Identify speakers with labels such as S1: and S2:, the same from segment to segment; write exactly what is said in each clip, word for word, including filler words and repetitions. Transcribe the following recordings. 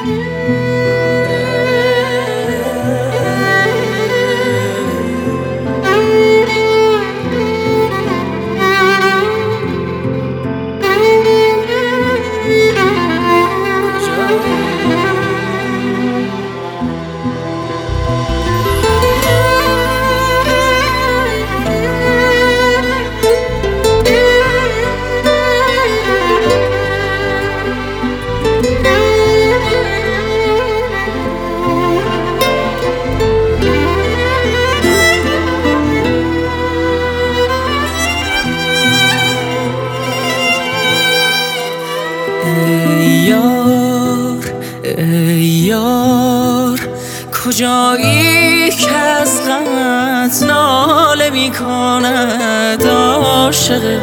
S1: ای یار کجایی که از غمت ناله می کند عاشق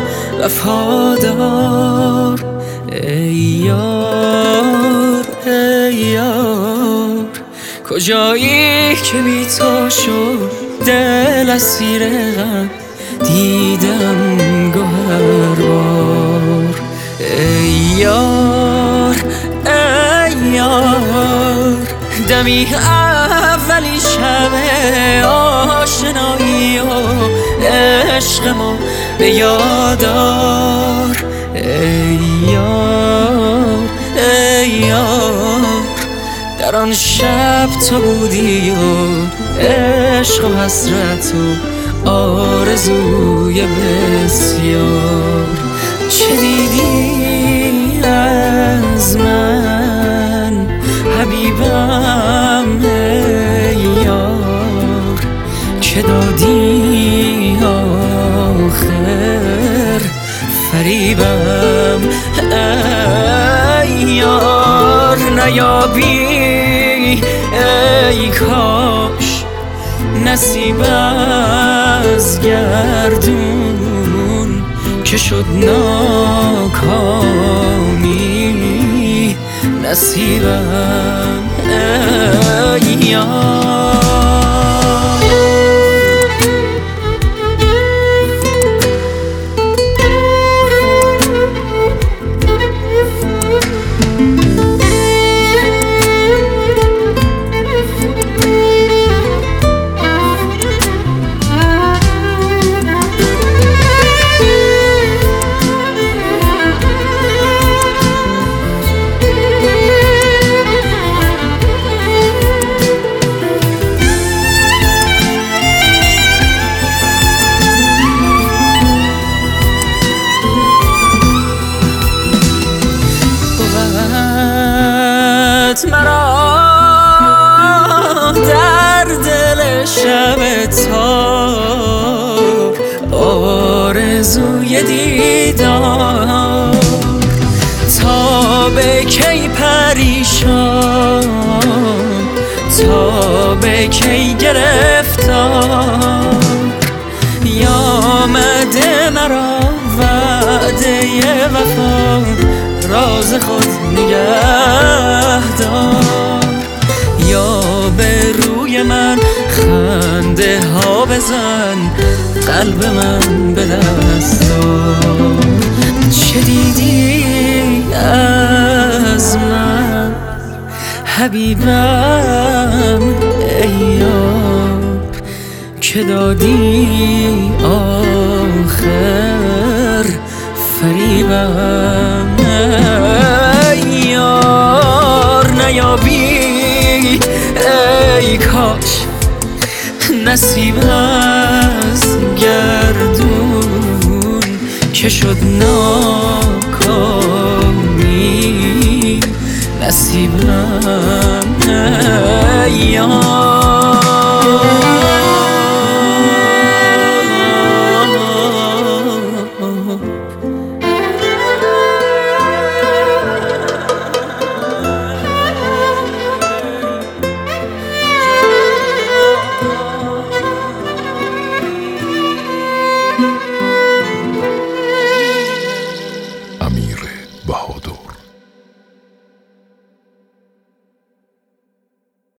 S1: وفادار. ای یار ای یار کجایی که بی تو شد دل اسیر غم دیدم گوهربار. ای یار ای یار دمی اولی شب آشنایی و عشق ما به یادار. ای یار ای یار در آن شب تو بودی و عشق و حسرت و آرزوی بسیار. چه دیدی از من حبیبم ای یار که دادی آخر فریبم. ای یار نیابی ای کاش نصیب از گردون که شد ناکامی نصیبم. ای یار مرا در دل شب تار آرزوی دیدار تا به کی پریشان تا به کی گرفتار. یامده مرا وعده وفا راز خود نگه دار. یا به روی من خنده ها بزن قلب من به دست دار. چه دیدی از من حبیبم ای یار که دادی آخر فریبم. ای یار نیابی ای کاش نصیب از گردون که شد ناکامی نصیبم. ای یار